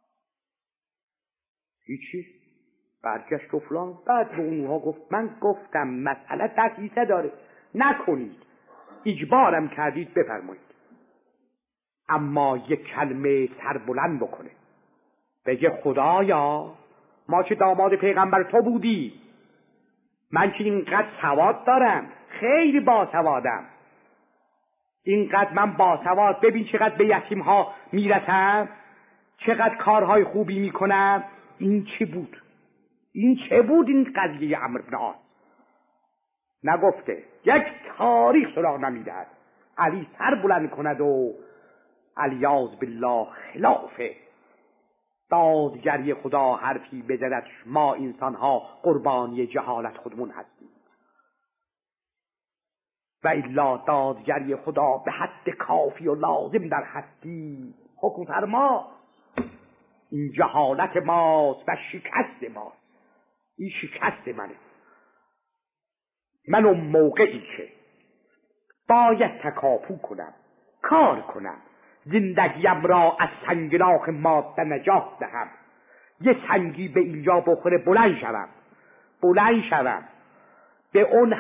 هیچی، برگشت و فلان. بعد به اونها گفت من گفتم مسئله تسلیسه داره، نکنید، اجبارم کردید بفرمایید. اما یک کلمه سربلند بکنه، بگه خدایا ما که داماد پیغمبر تو بودی، من که اینقدر سواد دارم، خیلی باسوادم، اینقدر من باسواد، ببین چقدر به یتیم ها میرسم، چقدر کارهای خوبی میکنم. این چی بود؟ این چه بود این قضیه عمرو بن عاص؟ نگفته، یک تاریخ سراغ نمیدهد. علی سر بلند کند و الیاذ بالله خلافه دادگری خدا حرفی بزند، ما انسان ها قربانی جهالت خودمون هستیم، و الا دادگری خدا به حد کافی و لازم در هستی حکم فرما. این جهالت ماست و شکست ماست، این شکست منه. من اون موقعی که باید تکاپو کنم، کار کنم، زندگیم را از سنگلاخ ماده نجات دهم، یه سنگی به اینجا بخوره بلند شوم به اون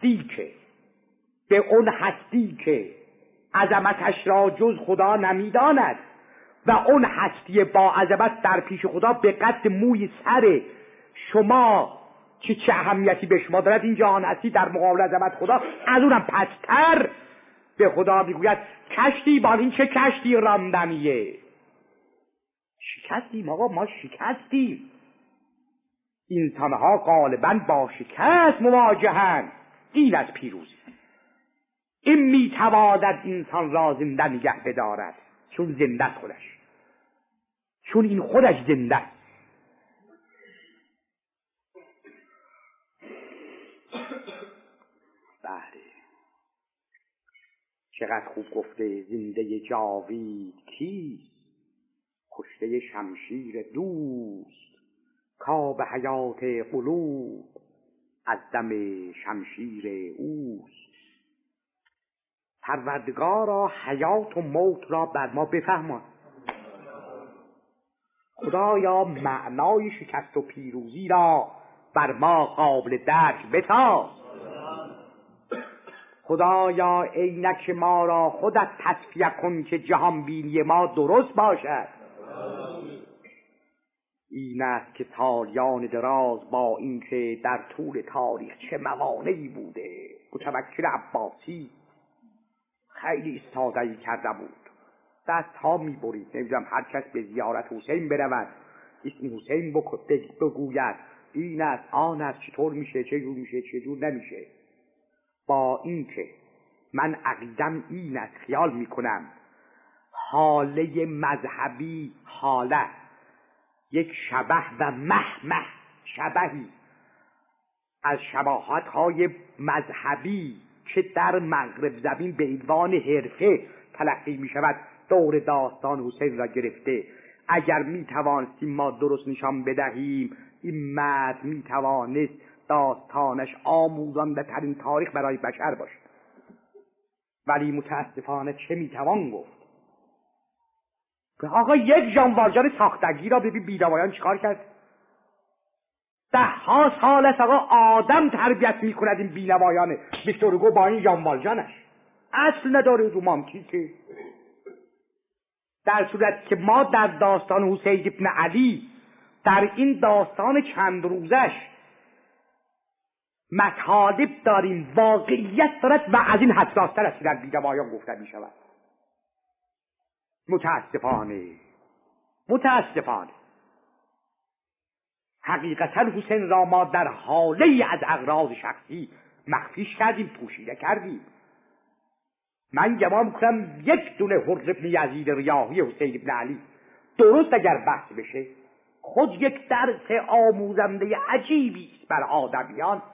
هستی که عظمتش را جز خدا نمیداند و اون هستی با عظمت در پیش خدا به قد موی سر شما چه اهمیتی به شما دارد. این جهان هستی در مقابل عظمت خدا از اونم پستر. به خدا میگوید کشتی بان، این چه کشتی راندنیه؟ شکستیم آقا، ما شکستیم. انسانها غالبا با شکست مواجهند. این از پیروزی. این میتواند انسان را زنده نگه بدارد، چون زنده است خودش، چون این خودش زنده است. بله، چقدر خوب گفته، زنده جاوید کیست، کشته شمشیر دوست، کاب حیات قلوب از دم شمشیر اوست. پروردگارا حیات و موت را بر ما بفهمان. خدایا معنای شکست و پیروزی را بر ما قابل درک بساز. خدایا عینک ما را خودت تصفیه کن که جهان بینی ما درست باشد. این است که سالیان دراز با اینکه در طول تاریخ چه موانعی بوده، متوکل عباسی خیلی استادهی کرده بود، دست ها می برید، نمیدونم هر کس به زیارت حسین برود اسم حسین بگوید، این است آن است، چطور میشه، چجور میشه، چجور نمیشه. با اینکه من عقیدم این است، خیال میکنم حاله مذهبی، حاله یک شبه و مهمه شبهی از شباهت های مذهبی که در مغرب زمین به عنوان حرفه تلقی می شود دور داستان حسین را گرفته. اگر می توانستیم ما درست نشان بدهیم این مرد می توانست داستانش آموزنده ترین تاریخ برای بشر باشد، ولی متاسفانه چه می توان گفت؟ آقا یک جانوارجان ساختگی را ببین بیدوایان چیکار کرد؟ 10 سال است آقا آدم تربیت میکند این بینوایانه، ویکتور هوگو با این جانوالجانش اصل نداره، رومانتیکه. در صورت که ما در داستان حسین ابن علی در این داستان چند روزش مطالب داریم، واقعیت دارد و از این حساستر است که در بی‌روایان گفته می شود. متاسفانه حقیقتا حسین را ما در حاله از اغراض شخصی مخفیش کردیم، پوشیده کردیم. من گمان کنم یک دونه حر ابن یزید ریاحی حسین ابن علی درست اگر بحث بشه خود یک درس آموزنده عجیبی است بر آدمیان.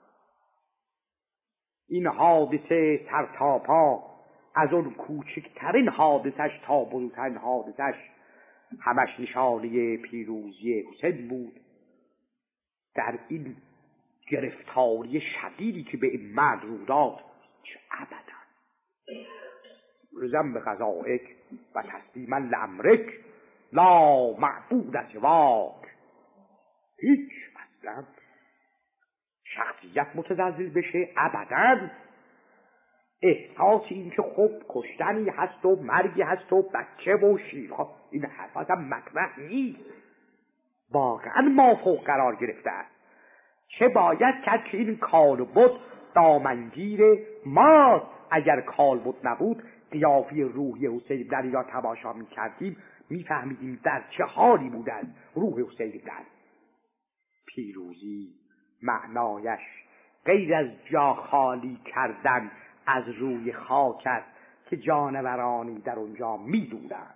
این حادثه سر تا پا، از اون کوچکترین حادثش تا بزرگترین حادثش، همش نشانه پیروزی حسین بود. در این گرفتاری شدیدی که به این مرد رو داد، چه ابدا رزم به قضائک و تسلیما لامرک لا معبود سواک. هیچ اصلا شخصیت متزلزل بشه ابدا. احساس این که خب کشتنی هست و مرگی هست و بچه و شیرها، این حرف اصلا مطرح نیست. واقعا مافوق قرار گرفته است. چه باید کرد که این کالبد دامنگیر ما، اگر کالبد نبود قیافه روحی حسین بن علی را تماشا می کردیم می فهمیدیم در چه حالی بوده است روح حسین بن علی. پیروزی معنایش غیر از جا خالی کردن از روی خاک است که جانورانی در اونجا می دونند.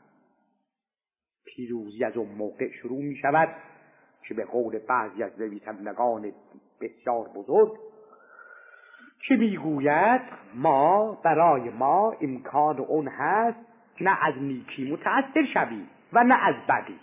پیروزی از اون موقع شروع می شود که به قول بعضی از نویسندگان بسیار بزرگ که میگوید ما برای ما امکان اون هست نه از نیکی متأثر شویم و نه از بدی،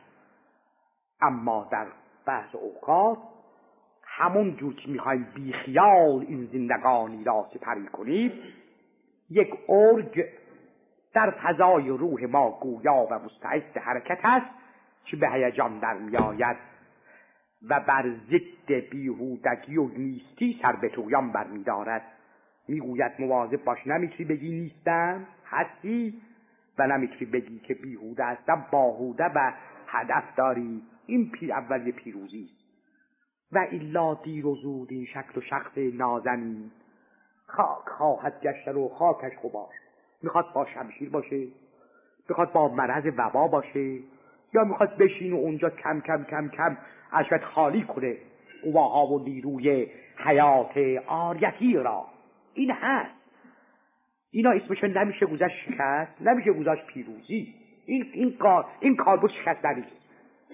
اما در بعض اوقات همون جور که میخوایم بی خیال این زندگانی را سپری کنیم، یک اوج در فضای روح ما گویا و مستعد حرکت است که به هیجان در میآید و بر ضد بیهودگی و نیستی سر به تویان برمی‌دارد. میگوید مواظب باش، نمیتونی بگی نیستم، هستی، و نمیتونی بگی که بیهوده هستم، باهوده و هدف داری. این اول پیروزی است. و الا دیر و زود این شکل و شخص نازنین خاک خواهد گشتن و خاکش غبار. میخواد با شمشیر باشه، میخواد با مرض وبا باشه، یا میخواد بشین و اونجا کم کم کم کم اشکت خالی کنه قواها و نیروی حیات آریتی را. این هست. اینا اسمش نمیشه گذاشت شکست، نمیشه گذاشت پیروزی. این کالبد شکست نیست.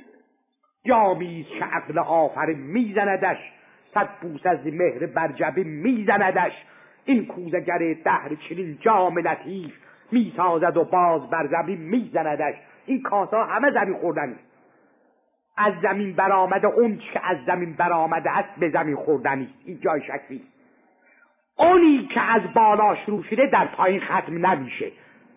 جامیز که عقل آفرین میزندش، صد بوس از مهر برجبه میزندش. این کوزگر دهر چنین جام لطیف، میسازد و باز بر زمین میزندش. این کاسا همه زمین خوردنی، از زمین برآمده اون که از زمین برآمده است به زمین خوردنی. این جای شک نیست. اونی که از بالا شروع شده در پایین ختم نمیشه.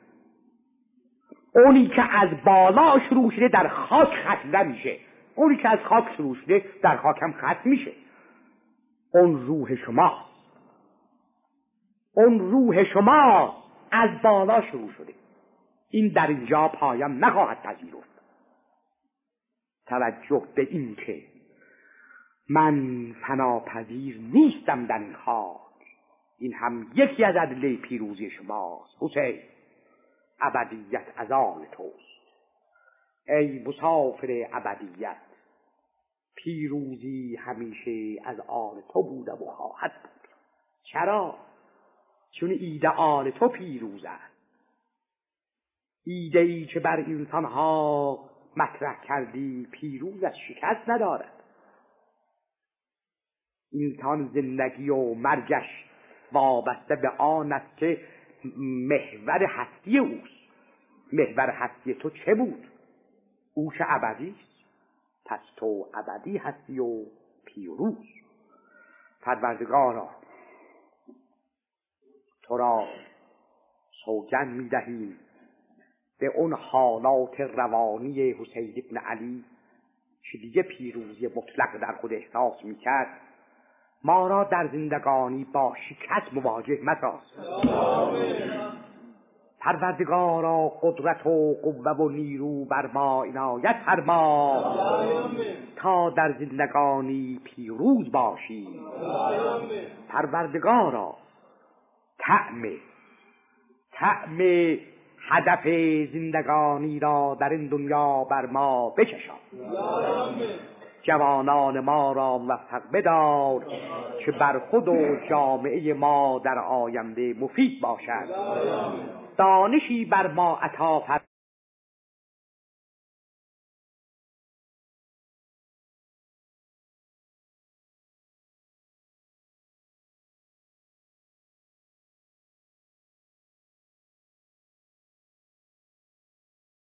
اونی که از بالا شروع شده در خاک ختم نمیشه. اونی که از خاک شروع شده در خاک هم ختم میشه. اون روح شما، اون روح شما از بالا شروع شده. این در اینجا پایان نخواهد پذیرفت. توجه به این که من فناپذیر نیستم در این خاک، این هم یکی از ادله پیروزی شماست. حسین، ابدیت از آن توست. ای مسافر ابدیت، پیروزی همیشه از آن تو بوده و خواهد بود. چرا؟ چون ایدئال تو پیروز است. ایده‌ای که بر انسانها مطرح کردی پیروز از شکست ندارد. انسان زندگی و مرگش وابسته به آن است که محور هستی اوست. محور هستی تو چه بود؟ او که ابدی است. پس تو ابدی هستی و پیروز. پروردگارا، تو را سوگند می‌دهیم به اون حالات روانی حسین ابن علی که دیگه پیروزی مطلق در خود احساس می‌کرد، ما را در زندگانی با شکست مواجه مساز. پروردگارا قدرت و قوه و نیرو بر ما عنایت فرما تا در زندگانی پیروز باشیم. پروردگارا طعم هدف زندگانی را در این دنیا بر ما بچشان. جوانان ما را موفق بدار که بر خود و جامعه ما در آینده مفید باشد. دانشی بر ما عطا فرما